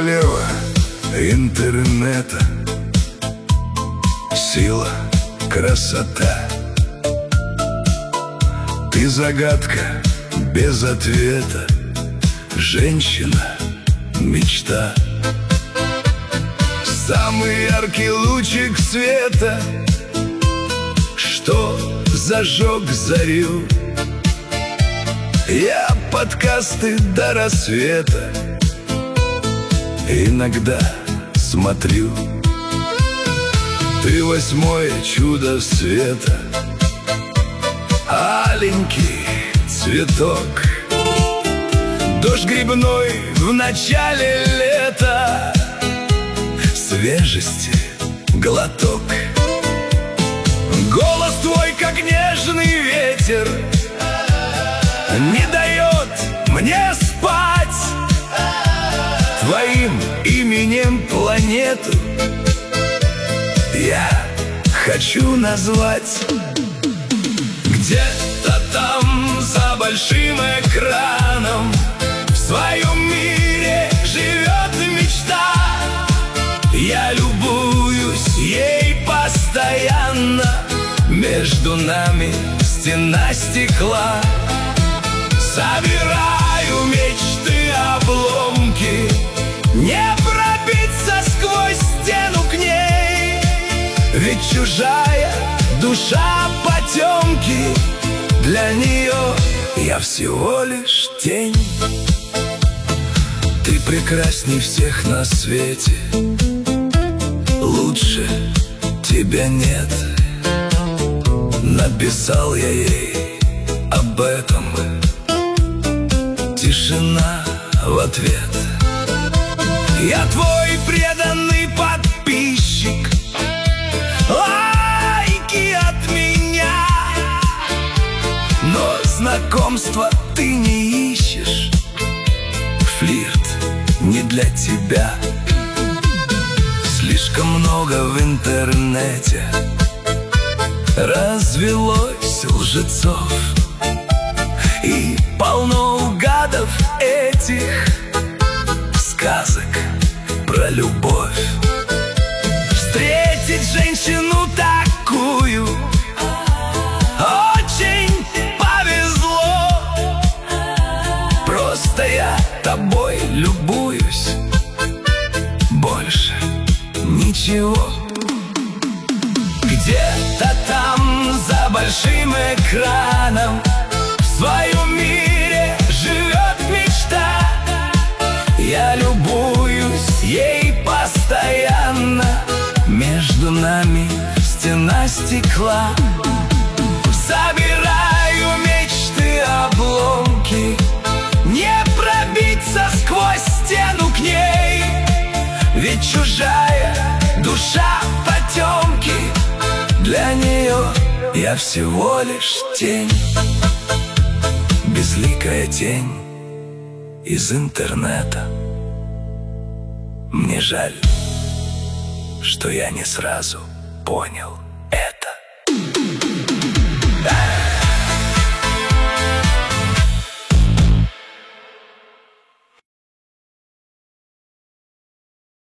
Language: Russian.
королева интернета, сила, красота. Ты загадка без ответа, женщина, мечта. Самый яркий лучик света, что зажег зарю. Я подкасты до рассвета иногда смотрю. Ты восьмое чудо света, аленький цветок, дождь грибной в начале лета, свежести глоток. Голос твой, как нежный ветер, не дает мне спать. Твоим именем планету я хочу назвать. Где-то там за большим экраном в своем мире живет мечта. Я любуюсь ей постоянно, между нами стена стекла. Собираю мечты, обломки, не пробиться сквозь стену к ней. Ведь чужая душа потемки, для нее я всего лишь тень. Ты прекрасней всех на свете, лучше тебя нет. Написал я ей об этом, тишина в ответ. Я твой преданный подписчик, лайки от меня, но знакомства ты не ищешь, флирт не для тебя. Слишком много в интернете развелось лжецов, и полно угадов этих сказок про любовь. Встретить женщину такую очень повезло. Просто я тобой любуюсь, больше ничего. Где-то там за большим экраном в своем мире живет мечта. Я любуюсь ей постоянно, между нами стена стекла. Собираю мечты, обломки, не пробиться сквозь стену к ней. Ведь чужая душа потемки, для нее я всего лишь тень, безликая тень из интернета. Мне жаль, что я не сразу понял.